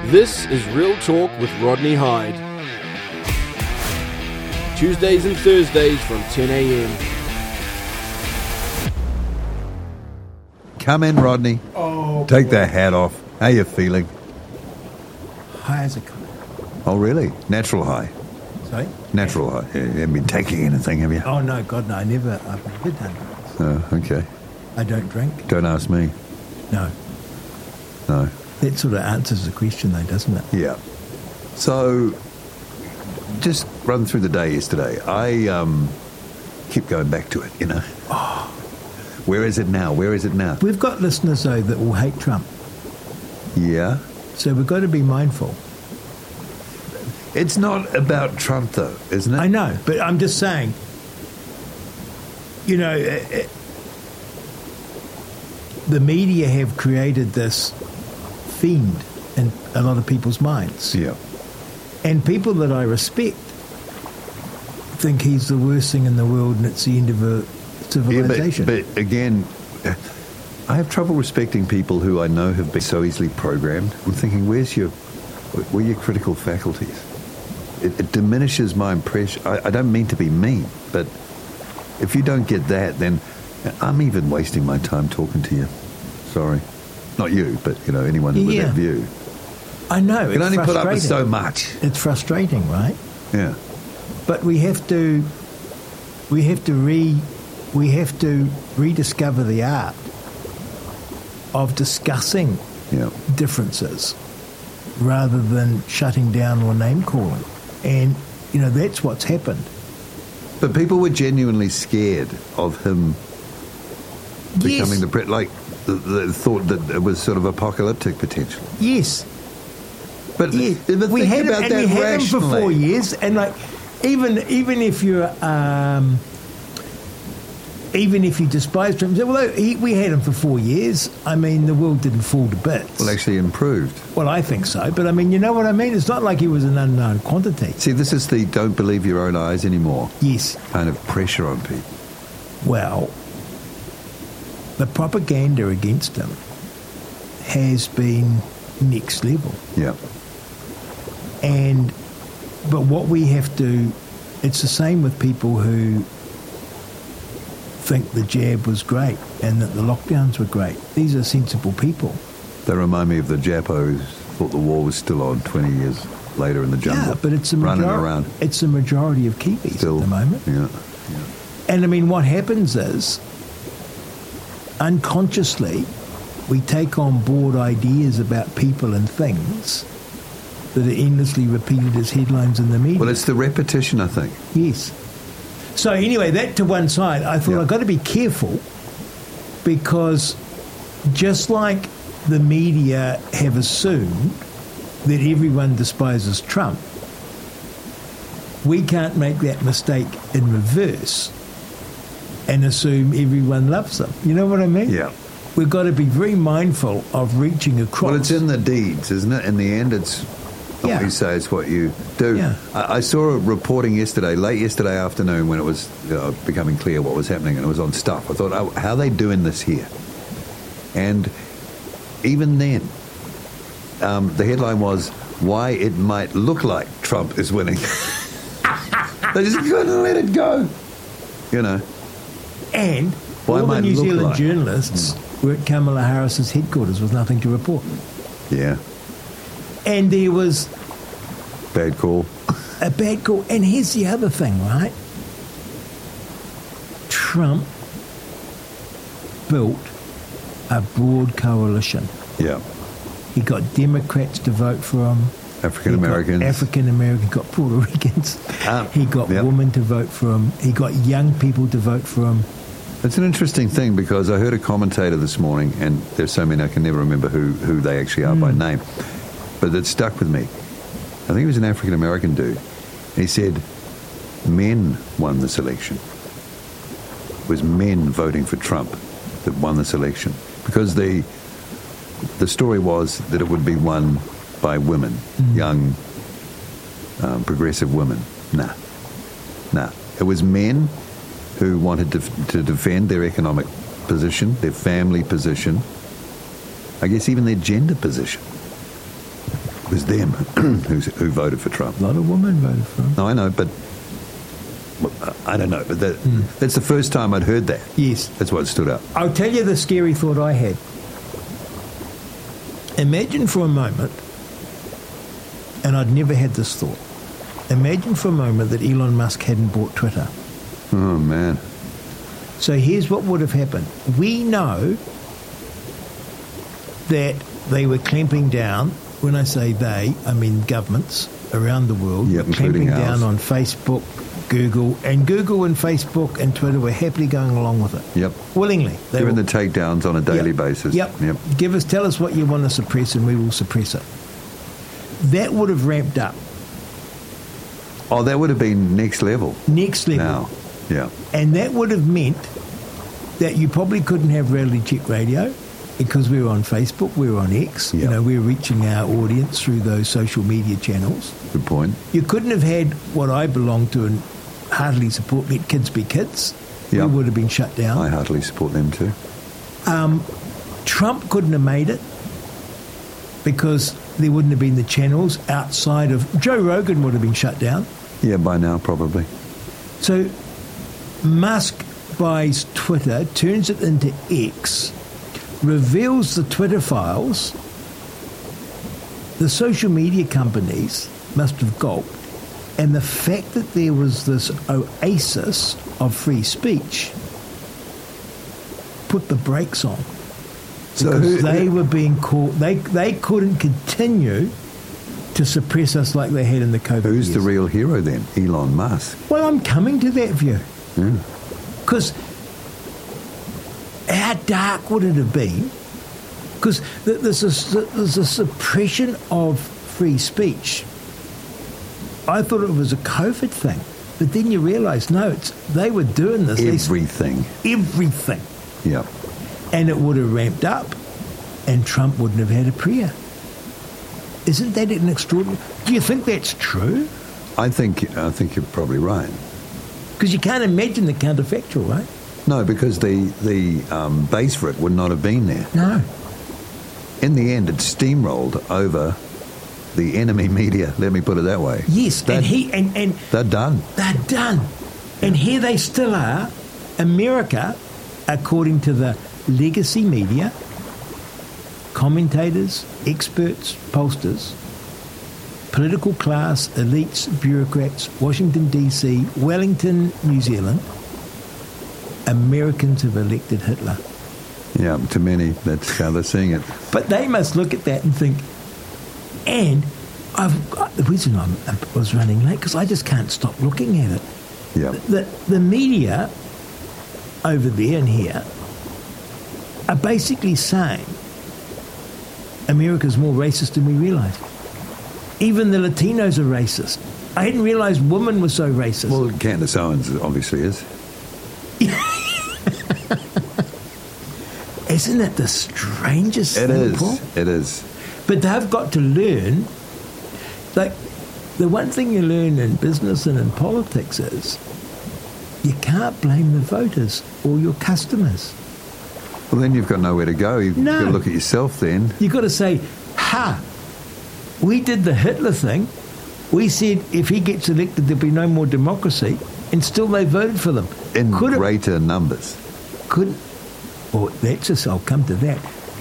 This is Real Talk with Rodney Hyde. Tuesdays and Thursdays from 10 a.m. Come in, Rodney. Oh, Take the hat off. How you feeling? high as a kite. Oh, really? Natural high. Sorry? Natural high. You haven't been taking anything, have you? Oh, no, God, no, I've never done drugs. Oh, okay. I don't drink. Don't ask me. No. No. That sort of answers the question, though, doesn't it? Yeah. So, just run through the day yesterday. I keep going back to it, you know. Oh. Where is it now? Where is it now? We've got listeners, though, that will hate Trump. Yeah. So we've got to be mindful. It's not about Trump, though, isn't it? I know, but I'm just saying, you know, the media have created this fiend in a lot of people's minds. Yeah. And people that I respect think he's the worst thing in the world and it's the end of a civilization. Yeah, but again, I have trouble respecting people who I know have been so easily programmed. I'm thinking, where are your critical faculties? It diminishes my impression. I don't mean to be mean, but if you don't get that, then I'm even wasting my time talking to you. Sorry. Not you, but, you know, anyone with that view. I know. You can only put up with so much. It's frustrating, right? Yeah. But we have to rediscover the art of discussing differences rather than shutting down or name calling. And, you know, that's what's happened. But people were genuinely scared of him becoming the president. Like, the thought that it was sort of apocalyptic potential. Yes. But we had him for 4 years, and like even if you're even if you despise Trump, well, we had him for 4 years. I mean, the world didn't fall to bits. Well, actually improved. Well, I think so, but I mean, you know what I mean? It's not like he was an unknown quantity. See, this is the don't believe your own eyes anymore. Yes. Kind of pressure on people. Well, the propaganda against him has been next level. Yeah. But what we have to, it's the same with people who think the jab was great and that the lockdowns were great. These are sensible people. They remind me of the Japos thought the war was still on 20 years later in the jungle. Yeah, but it's a running around. It's the majority of Kiwis still, at the moment. Yeah. And I mean, what happens is, unconsciously, we take on board ideas about people and things that are endlessly repeated as headlines in the media. Well, it's the repetition, I think. Yes. So anyway, that to one side, I thought I've got to be careful because just like the media have assumed that everyone despises Trump, we can't make that mistake in reverse and assume everyone loves him. You know what I mean? Yeah. We've got to be very mindful of reaching across. Well, it's in the deeds, isn't it? In the end, it's not what you say, it's what you do. Yeah. I saw a reporting late yesterday afternoon when it was becoming clear what was happening, and it was on Stuff. I thought, how are they doing this here? And even then, the headline was, why it might look like Trump is winning. They just couldn't let it go, you know. And all the New Zealand journalists were at Kamala Harris's headquarters with nothing to report. Yeah. And there was... Bad call. A bad call. And here's the other thing, right? Trump built a broad coalition. Yeah. He got Democrats to vote for him. African-Americans. Got Puerto Ricans. He got women to vote for him. He got young people to vote for him. It's an interesting thing because I heard a commentator this morning, and there's so many I can never remember who they actually are by name, but it stuck with me. I think he was an African-American dude. He said, men won this election. It was men voting for Trump that won this election. Because the story was that it would be won by women, young, progressive women. Nah. It was men who wanted to defend their economic position, their family position, I guess even their gender position. It was them who voted for Trump. A lot of women voted for him. No, I know, but I don't know. But that's the first time I'd heard that. Yes. That's what stood out. I'll tell you the scary thought I had. Imagine for a moment, and I'd never had this thought, imagine for a moment that Elon Musk hadn't bought Twitter. Oh, man. So here's what would have happened. We know that they were clamping down. When I say they, I mean governments around the world, Yep, were clamping including ours. down on Facebook, Google, and Facebook and Twitter were happily going along with it. Yep. Willingly. They Doing were- the takedowns on a daily Yep. basis. Yep. Tell us what you want to suppress and we will suppress it. That would have ramped up. Oh, that would have been next level. Next level. Now. Yeah. And that would have meant that you probably couldn't have Reality Check Radio because we were on Facebook, we were on X, Yeah. we were reaching our audience through those social media channels. Good point. You couldn't have had what I belong to and heartily support, Let Kids Be Kids. Yeah. We would have been shut down. I heartily support them too. Trump couldn't have made it because there wouldn't have been the channels outside of... Joe Rogan would have been shut down. Yeah, by now probably. So Musk buys Twitter, turns it into X, reveals the Twitter files. The social media companies must have gulped. And the fact that there was this oasis of free speech put the brakes on. Because they were being caught. They couldn't continue to suppress us like they had in the COVID Who's the years. real hero then? Elon Musk. Well, I'm coming to that view. Because how dark would it have been? Because there's a suppression of free speech. I thought it was a COVID thing. But then you realise, no, they were doing this. Everything. Everything. Yeah. And it would have ramped up and Trump wouldn't have had a prayer. Isn't that an extraordinary... Do you think that's true? I think you're probably right. Because you can't imagine the counterfactual, right? No, because the base for it would not have been there. No. In the end, it steamrolled over the enemy media. Let me put it that way. Yes, They're done. They're done. And here they still are. America, according to the legacy media, commentators, experts, pollsters, political class, elites, bureaucrats, Washington, D.C., Wellington, New Zealand, Americans have elected Hitler. Yeah, to many, that's how they're seeing it. But they must look at that and think, and the reason I was running late, because I just can't stop looking at it. Yeah. The media over there and here are basically saying America's more racist than we realise. Even the Latinos are racist. I hadn't realised women were so racist. Well, Candace Owens obviously is. Isn't it the strangest thing, Paul? It is. But they've got to learn, like, the one thing you learn in business and in politics is you can't blame the voters or your customers. Well, then you've got nowhere to go. You've No. got to look at yourself then. You've got to say, we did the Hitler thing. We said if he gets elected, there'll be no more democracy, and still they voted for them. In greater numbers. I'll come to that.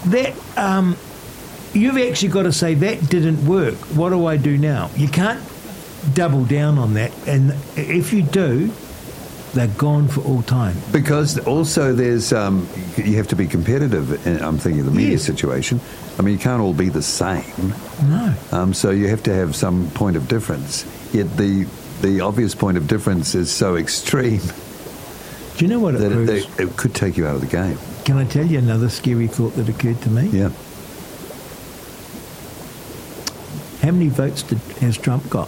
You've actually got to say, that didn't work. What do I do now? You can't double down on that. And if you do, they're gone for all time. Because also there's, you have to be competitive. I'm thinking of the media situation. I mean, you can't all be the same. No. So you have to have some point of difference. Yet the obvious point of difference is so extreme Do you know what it that proves? it could take you out of the game. Can I tell you another scary thought that occurred to me? Yeah. How many votes has Trump got?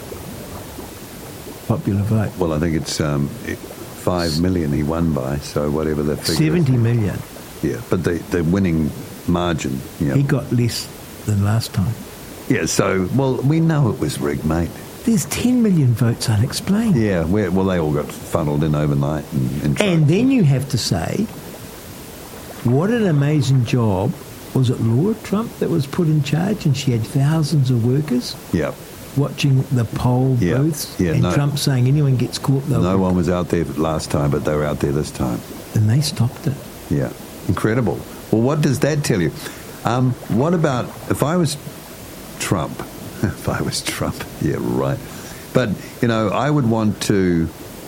Popular vote. Well, I think it's 5 million he won by, so whatever that figure 70 is. million. Yeah, but the winning margin. Yeah. He got less than last time. Yeah, so, well, we know it was rigged, mate. There's 10 million votes unexplained. Yeah, well, they all got funneled in overnight. And then you have to say, what an amazing job was it Laura Trump that was put in charge, and she had thousands of workers Yeah. watching the poll Yeah. booths, Yeah, and no. Trump saying anyone gets caught, they'll No one was out there last time, but they were out there this time. and they stopped it. Yeah. Incredible. Well, what does that tell you? What about if I was Trump? If I was Trump, yeah, right. But, I would want to,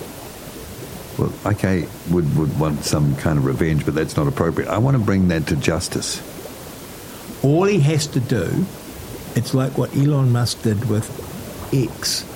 well, okay, would want some kind of revenge, but that's not appropriate. I want to bring that to justice. All he has to do, it's like what Elon Musk did with X.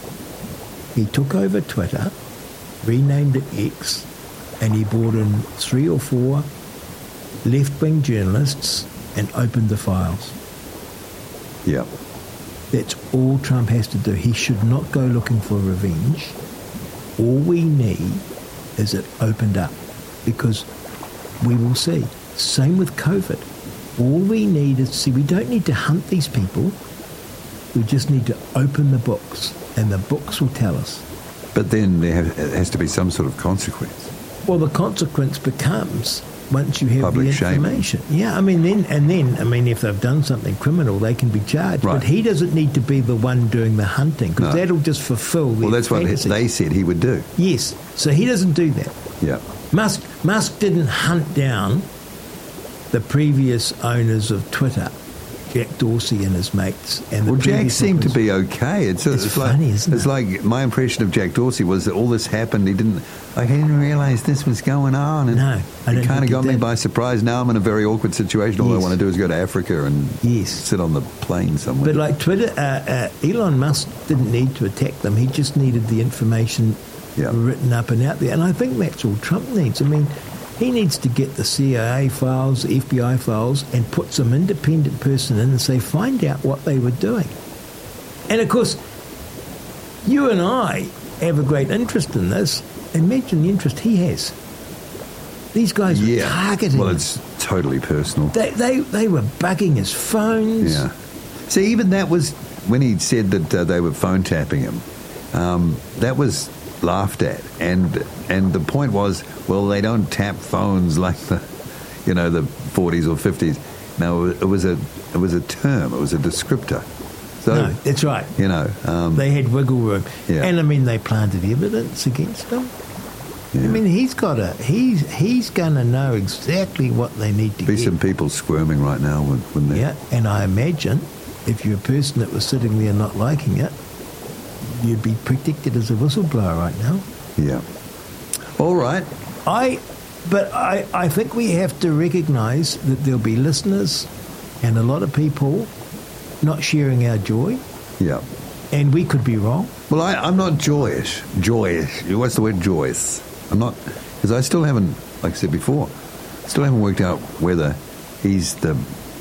He took over Twitter, renamed it X, and he brought in 3 or 4 left-wing journalists and opened the files. Yeah. That's all Trump has to do. He should not go looking for revenge. All we need is it opened up, because we will see. Same with COVID. All we need is, see, we don't need to hunt these people. We just need to open the books, and the books will tell us. But then there has to be some sort of consequence. Well, the consequence becomes, once you have Public the shaming. information. Yeah, then if they've done something criminal, they can be charged. Right. But he doesn't need to be the one doing the hunting, because No. that'll just fulfill their Well, that's what fantasy. they said he would do. Yes, so he doesn't do that. Yeah. Musk didn't hunt down the previous owners of Twitter, Jack Dorsey and his mates. And the Well, Jack previous seemed to owners. be okay. It's funny, like, isn't it's it? like my impression of Jack Dorsey was that all this happened. He didn't realise this was going on. And No, I don't it kind think of he got me did. by surprise. Now I'm in a very awkward situation. All I Yes. want to do is go to Africa and Yes. sit on the plane somewhere. But like Twitter, Elon Musk didn't need to attack them. He just needed the information Yeah. written up and out there. And I think that's all Trump needs. I mean, he needs to get the CIA files, the FBI files, and put some independent person in and say, find out what they were doing. And of course, you and I have a great interest in this. Imagine the interest he has. These guys were targeting Well, him. it's totally personal. They were bugging his phones. Yeah. See, even that was when he said that they were phone tapping him. That was laughed at, and the point was, well, they don't tap phones like the 40s or 50s. No, it was a term. It was a descriptor. So No, that's right. They had wiggle room. Yeah. And I mean, they planted evidence against him. yeah. I mean, he's going to know exactly what they need to be get. some people squirming right now when they. Yeah, and I imagine if you're a person that was sitting there not liking it, you'd be protected as a whistleblower right now. Yeah. All right. But I think we have to recognise that there'll be listeners and a lot of people not sharing our joy, Yeah. and we could be wrong. Well, I'm not joyous. What's the word joyous? I'm not, because I still haven't, like I said before, still haven't worked out whether he's the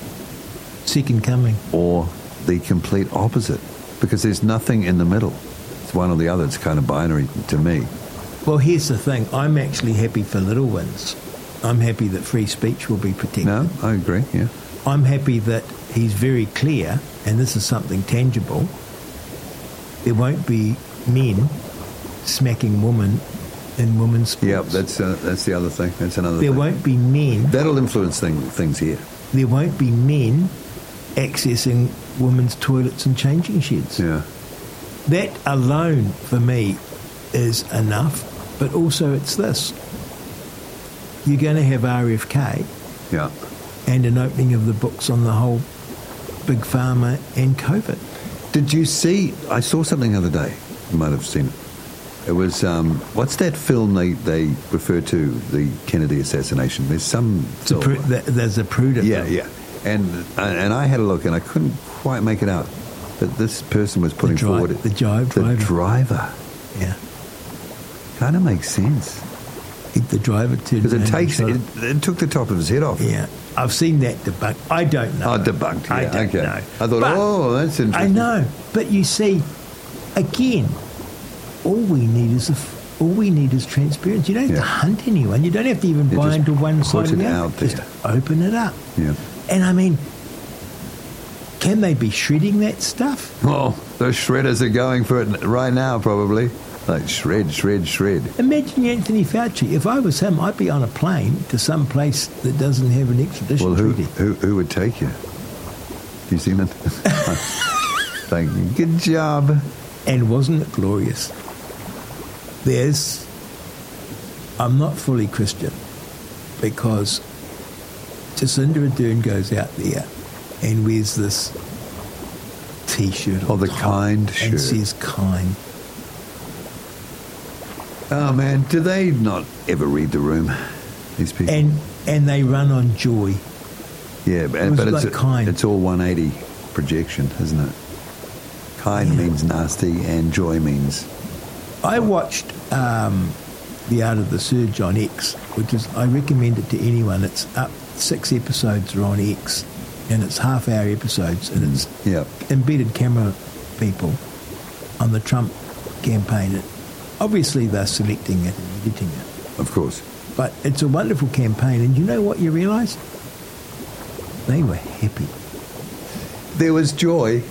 Second coming. or the complete opposite, because there's nothing in the middle. It's one or the other. It's kind of binary to me. Well, here's the thing. I'm actually happy for little wins. I'm happy that free speech will be protected. No, I agree. Yeah. I'm happy that he's very clear, and this is something tangible. There won't be men smacking women in women's sports. Yeah, that's the other thing. That's another There thing. won't be men. That'll influence things here. There won't be men accessing women's toilets and changing sheds. Yeah. That alone, for me, is enough. But also, it's this: you're going to have RFK Yeah. and an opening of the books on the whole big pharma and COVID. Did you see? I saw something the other day. You might have seen it. It was what's that film they refer to, the Kennedy assassination? There's some film. There's a Zapruder. Yeah, film. yeah. And I had a look and I couldn't quite make it out. But this person was putting forward the driver. Yeah. Kind of makes sense. The driver turned Because around and shot him. it took the top of his head off. Yeah. I've seen that debunked. I don't know. Oh, debunked. Yeah, I don't okay. know. I thought, But that's interesting. I know. But you see, again, all we need is transparency. You don't have to hunt anyone. You don't have to even You buy just into one put side it or the out other. Just there. open it up. Yeah. And I mean, can they be shredding that stuff? Well, those shredders are going for it right now, probably. Like shred, shred, shred. Imagine Anthony Fauci. If I was him, I'd be on a plane to some place that doesn't have an extradition Well, treaty. who would take you? New Zealand? Thank you. Good job. And wasn't it glorious? I'm not fully Christian because Jacinda Ardern goes out there and wears this T-shirt. Oh, the top kind and shirt. says kind. Oh, man, do they not ever read the room, these people? And they run on joy. Yeah, was but like kind. it's all 180 projection, isn't it? Kind means nasty and joy means... I watched The Art of the Surge on X, which is, I recommend it to anyone. It's up, 6 episodes are on X, and it's half-hour episodes, and it's embedded camera people on the Trump campaign. Obviously, they're selecting it and editing it. Of course. But it's a wonderful campaign, and you know what you realise? They were happy. There was joy.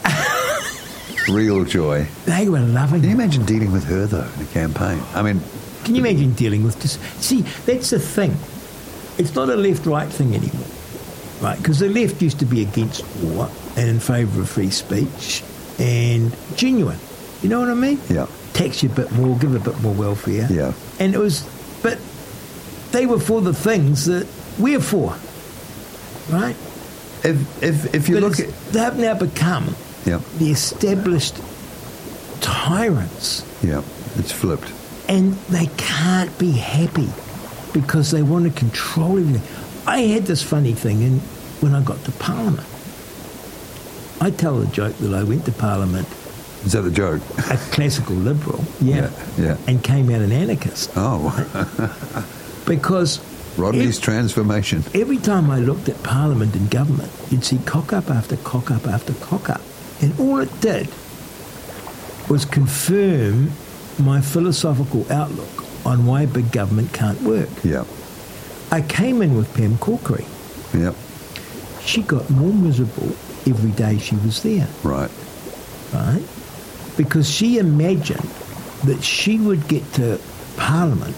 Real joy. They were loving Can you it. imagine dealing with her, though, in a campaign? I mean... Can you imagine dealing with this? See, that's the thing. It's not a left-right thing anymore, right? Because the left used to be against war and in favour of free speech and genuine. You know what I mean? Yeah. Tax you a bit more, give a bit more welfare. Yeah. And it was... But they were for the things that we're for, right? If you But look at... they've now become Yeah, the established tyrants, yeah, it's flipped. and they can't be happy because they want to control everything. I had this funny thing when I got to Parliament. I tell the joke that I went to Parliament, Is that the joke? a classical liberal, Yeah. and came out an anarchist Oh, because Rodney's transformation. every time I looked at Parliament and government, you'd see cock-up after cock-up after cock-up. And all it did was confirm my philosophical outlook on why big government can't work. Yeah, I came in with Pam Corkery. yeah, She got more miserable every day she was there, right. right? Because she imagined that she would get to Parliament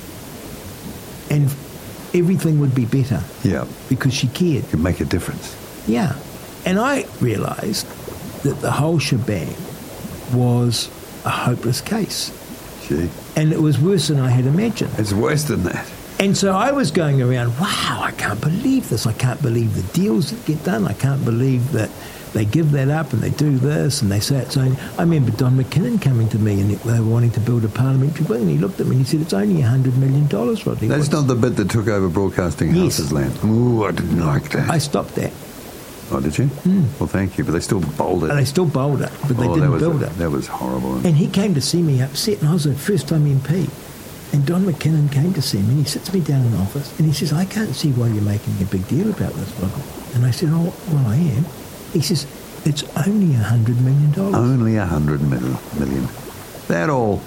and everything would be better Yeah, because she cared. can make a difference. Yeah. And I realised that the whole shebang was a hopeless case. Gee, And it was worse than I had imagined. it's worse than that. And so I was going around, wow, I can't believe this. I can't believe the deals that get done. I can't believe that they give that up and they do this and they say it's only... I remember Don McKinnon coming to me and they were wanting to build a parliamentary building. He looked at me and he said, it's only $100 million, Rodney. That's not the bit that took over Broadcasting Yes. House's land. Ooh, I didn't like that. I stopped that. Oh, did you? Well, thank you, but they still bowled it. And they still bowled it, but they that didn't was build it. That was horrible. And he came to see me upset, and I was a first-time MP. And Don McKinnon came to see me, and he sits me down in the office, and he says, I can't see why you're making a big deal about this, Rodney. And I said, oh, well, I am. He says, it's only $100 million. Only 100 million. That all.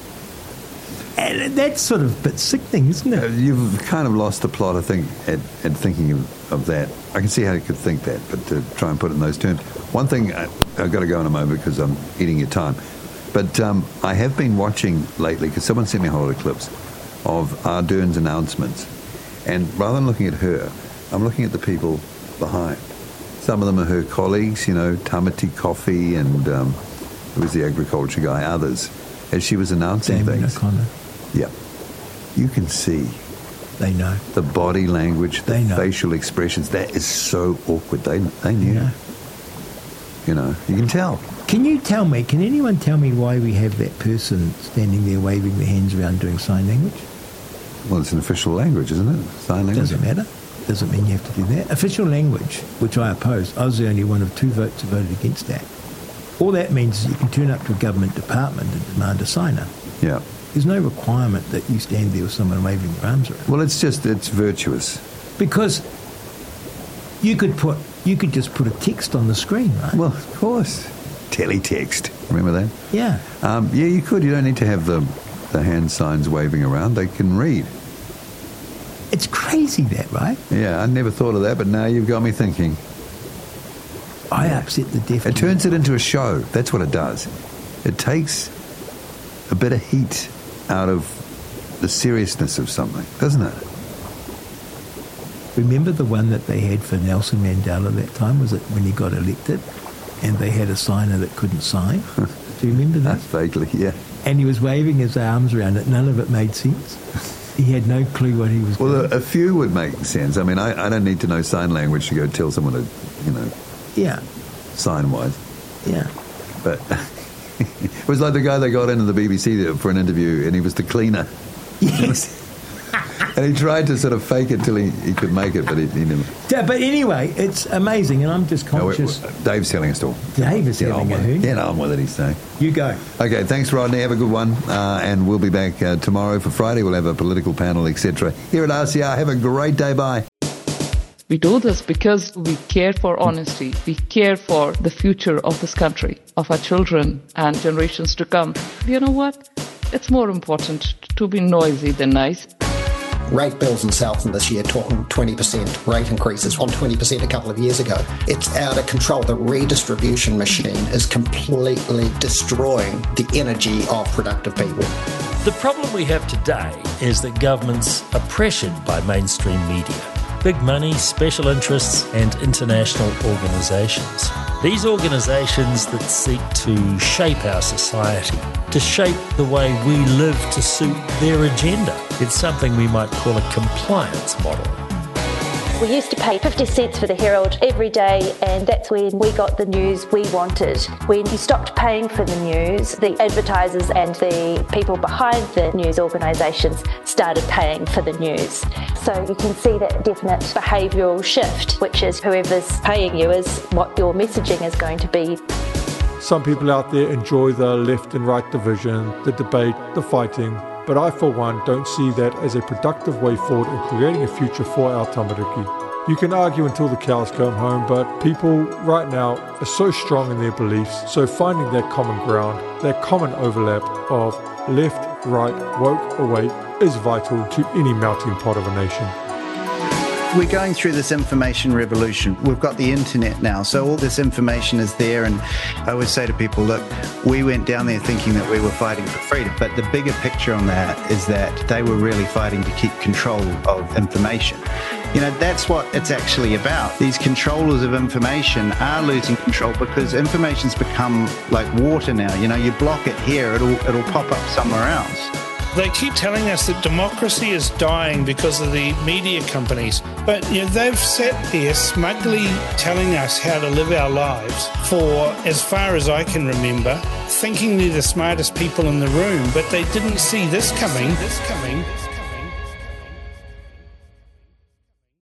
And that's sort of a bit sickening, isn't it? You've kind of lost the plot, I think, at thinking of that. I can see how you could think that, but to try and put it in those terms. One thing, I've got to go in a moment because I'm eating your time, but I have been watching lately, because someone sent me a whole lot of clips of Ardern's announcements, and rather than looking at her, I'm looking at the people behind. Some of them are her colleagues, you know, Tamati Coffee and who was the agriculture guy, others, as she was announcing Damon things. O'Connor, Yeah. You can see they know. the body language, the They know. facial expressions. That is so awkward. They knew. Yeah. You know, you can tell. Can anyone tell me why we have that person standing there waving their hands around doing sign language? Well, it's an official language, isn't it? Sign language. Doesn't matter. Doesn't mean you have to do that. Official language, which I oppose, I was the only one of 2 votes that voted against that. All that means is you can turn up to a government department and demand a signer. Yeah. There's no requirement that you stand there with someone waving their arms around. Well, it's virtuous. Because you could just put a text on the screen, right? Well, of course. Teletext. Remember that? Yeah. Yeah, you could. You don't need to have the hand signs waving around. They can read. It's crazy that, right? Yeah, I never thought of that, but now you've got me thinking. I upset the deaf. It turns it into a show. That's what it does. It takes a bit of heat out of the seriousness of something, doesn't it? Remember the one that they had for Nelson Mandela that time? Was it when he got elected? And they had a signer that couldn't sign. Do you remember that? Vaguely, yeah. And he was waving his arms around it. None of it made sense. He had no clue what he was doing. Well, a few would make sense. I mean, I don't need to know sign language to go tell someone to, Yeah. sign-wise. Yeah. But it was like the guy that got into the BBC for an interview, and he was the cleaner. Yes. And he tried to sort of fake it till he could make it, but he never. Yeah, but anyway, it's amazing, and I'm just conscious. Dave's telling a story. Dave is telling a hoon. Get on with it, he's saying. You go. Okay, thanks, Rodney. Have a good one. And we'll be back tomorrow for Friday. We'll have a political panel, etc. Here at RCR. Have a great day. Bye. We do this because we care for honesty. We care for the future of this country, of our children and generations to come. You know what? It's more important to be noisy than nice. Rate bills in Southland this year talking 20% rate increases on 20% a couple of years ago. It's out of control. The redistribution machine is completely destroying the energy of productive people. The problem we have today is that governments are pressured by mainstream media. Big money, special interests and international organisations. These organisations that seek to shape our society, to shape the way we live to suit their agenda. It's something we might call a compliance model. We used to pay 50 cents for the Herald every day, and that's when we got the news we wanted. When you stopped paying for the news, the advertisers and the people behind the news organisations started paying for the news. So you can see that definite behavioural shift, which is whoever's paying you is what your messaging is going to be. Some people out there enjoy the left and right division, the debate, the fighting, but I, for one, don't see that as a productive way forward in creating a future for our tamariki. You can argue until the cows come home, but people right now are so strong in their beliefs, so finding that common ground, that common overlap of left, right, woke, awake is vital to any melting pot of a nation. We're going through this information revolution. We've got the internet now, so all this information is there, and I always say to people, look, we went down there thinking that we were fighting for freedom, but the bigger picture on that is that they were really fighting to keep control of information. You know, that's what it's actually about. These controllers of information are losing control because information's become like water now. You know, you block it here, it'll pop up somewhere else. They keep telling us that democracy is dying because of the media companies. But they've sat there smugly telling us how to live our lives for as far as I can remember, thinking they're the smartest people in the room, but they didn't see this coming.